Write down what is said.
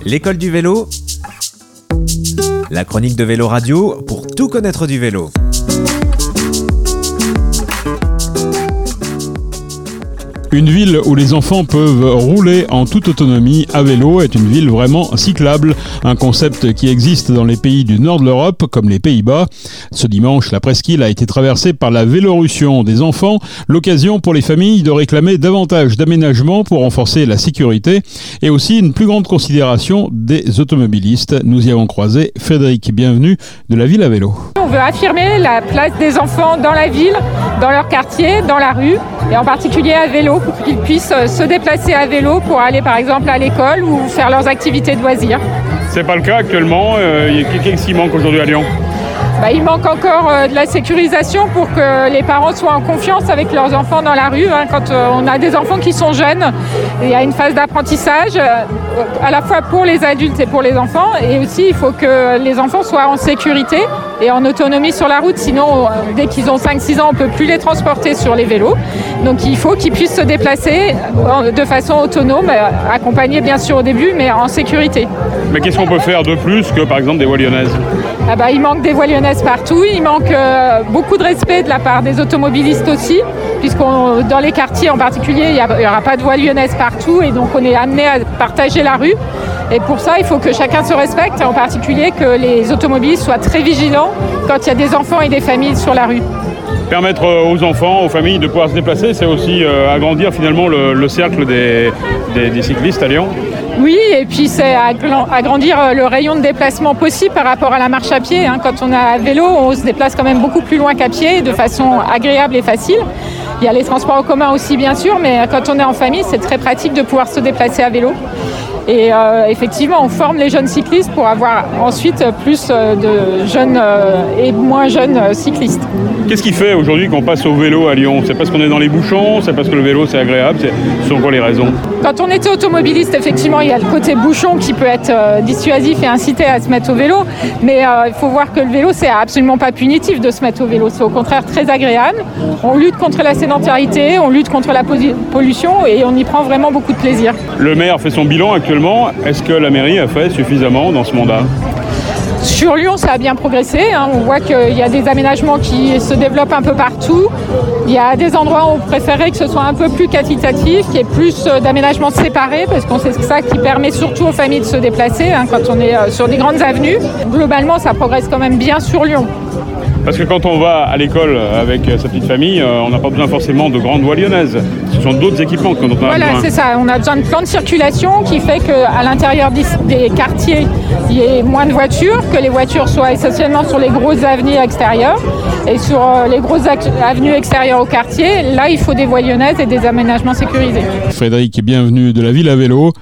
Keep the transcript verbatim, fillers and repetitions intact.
L'école du vélo, la chronique de Vélo Radio pour tout connaître du vélo. Une ville où les enfants peuvent rouler en toute autonomie à vélo est une ville vraiment cyclable, un concept qui existe dans les pays du nord de l'Europe comme les Pays-Bas. Ce dimanche, la presqu'île a été traversée par la Vélorussion des enfants, l'occasion pour les familles de réclamer davantage d'aménagements pour renforcer la sécurité et aussi une plus grande considération des automobilistes. Nous y avons croisé Frédéric Bienvenu de la ville à vélo. On veut affirmer la place des enfants dans la ville, dans leur quartier, dans la rue et en particulier à vélo, pour qu'ils puissent se déplacer à vélo pour aller par exemple à l'école ou faire leurs activités de loisirs. C'est pas le cas actuellement. Euh, qu'est-ce qui manque aujourd'hui à Lyon ? Bah, il manque encore euh, de la sécurisation pour que les parents soient en confiance avec leurs enfants dans la rue. Hein. Quand euh, on a des enfants qui sont jeunes, il y a une phase d'apprentissage euh, à la fois pour les adultes et pour les enfants. Et aussi, il faut que les enfants soient en sécurité et en autonomie sur la route. Sinon, euh, dès qu'ils ont cinq six ans, on ne peut plus les transporter sur les vélos. Donc il faut qu'ils puissent se déplacer euh, de façon autonome, euh, accompagnés bien sûr au début, mais en sécurité. Mais qu'est-ce qu'on peut faire de plus que par exemple des voies lyonnaises ? Ah bah, il manque des voies lyonnaises partout, il manque euh, beaucoup de respect de la part des automobilistes aussi, puisqu'on dans les quartiers en particulier, il n'y aura pas de voies lyonnaises partout et donc on est amené à partager la rue. Et pour ça, il faut que chacun se respecte, et en particulier que les automobilistes soient très vigilants quand il y a des enfants et des familles sur la rue. Permettre aux enfants, aux familles de pouvoir se déplacer, c'est aussi euh, agrandir finalement le, le cercle des, des, des cyclistes à Lyon. Oui, et puis c'est agrandir le rayon de déplacement possible par rapport à la marche à pied. Hein. Quand on est à vélo, on se déplace quand même beaucoup plus loin qu'à pied, de façon agréable et facile. Il y a les transports en commun aussi, bien sûr, mais quand on est en famille, c'est très pratique de pouvoir se déplacer à vélo. Et euh, effectivement, on forme les jeunes cyclistes pour avoir ensuite plus de jeunes euh, et moins jeunes cyclistes. Qu'est-ce qui fait aujourd'hui qu'on passe au vélo à Lyon ? C'est parce qu'on est dans les bouchons ? C'est parce que le vélo c'est agréable ? C'est... Ce sont quoi les raisons ? Quand on était automobiliste, effectivement, il y a le côté bouchon qui peut être euh, dissuasif et inciter à se mettre au vélo. Mais euh, il faut voir que le vélo, c'est absolument pas punitif de se mettre au vélo. C'est au contraire très agréable. On lutte contre la sédentarité, on lutte contre la pollution et on y prend vraiment beaucoup de plaisir. Le maire fait son bilan actuellement. Est-ce que la mairie a fait suffisamment dans ce mandat ? Sur Lyon, ça a bien progressé. Hein. On voit qu'il y a des aménagements qui se développent un peu partout. Il y a des endroits où on préférait que ce soit un peu plus qualitatif, qu'il y ait plus d'aménagements séparés, parce qu'on sait que c'est ça qui permet surtout aux familles de se déplacer hein, quand on est sur des grandes avenues. Globalement, ça progresse quand même bien sur Lyon. Parce que quand on va à l'école avec sa petite famille, on n'a pas besoin forcément de grandes voies lyonnaises. Ce sont d'autres équipements dont on a besoin. Voilà, c'est ça. On a besoin de plans de circulation qui fait qu'à l'intérieur des quartiers, il y ait moins de voitures, que les voitures soient essentiellement sur les grosses avenues extérieures. Et sur les grosses avenues extérieures au quartier, là, il faut des voies lyonnaises et des aménagements sécurisés. Frédéric Bienvenu de la ville à vélo.